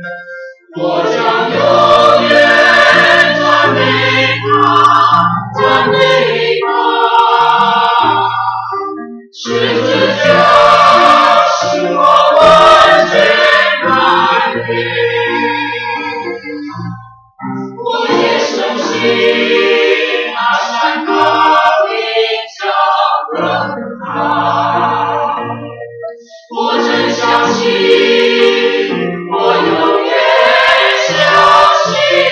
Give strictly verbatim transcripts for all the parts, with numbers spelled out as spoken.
我将永远赞美他，赞美他。十字架使我完全改变，我也深信那山高岭长更高，我真相信，我永远相信，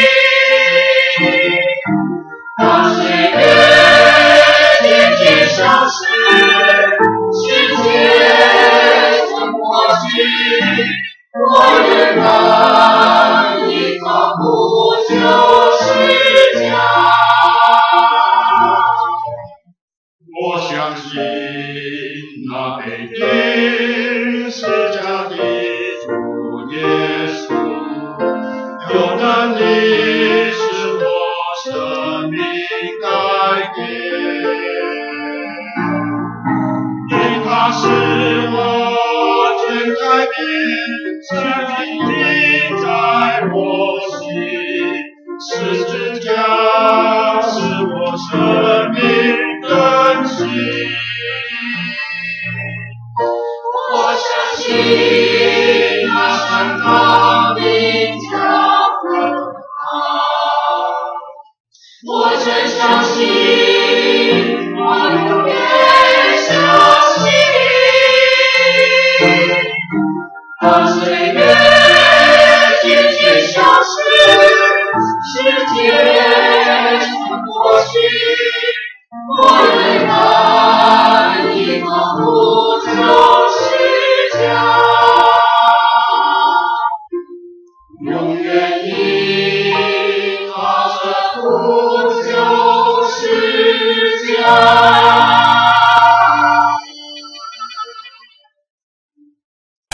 当岁月渐渐消失，世界从过去，我仍然依靠不朽十架。我相信那被钉十架的主耶稣，有能力使我生命改变，因他使我真改变，生命定在我心，十字架使我生命更新。我相信那山高岭长更高，我真相信，我永远相信，当岁月渐渐消失，世界从过去，我仍然依靠不朽十架，永远依靠着不朽十架。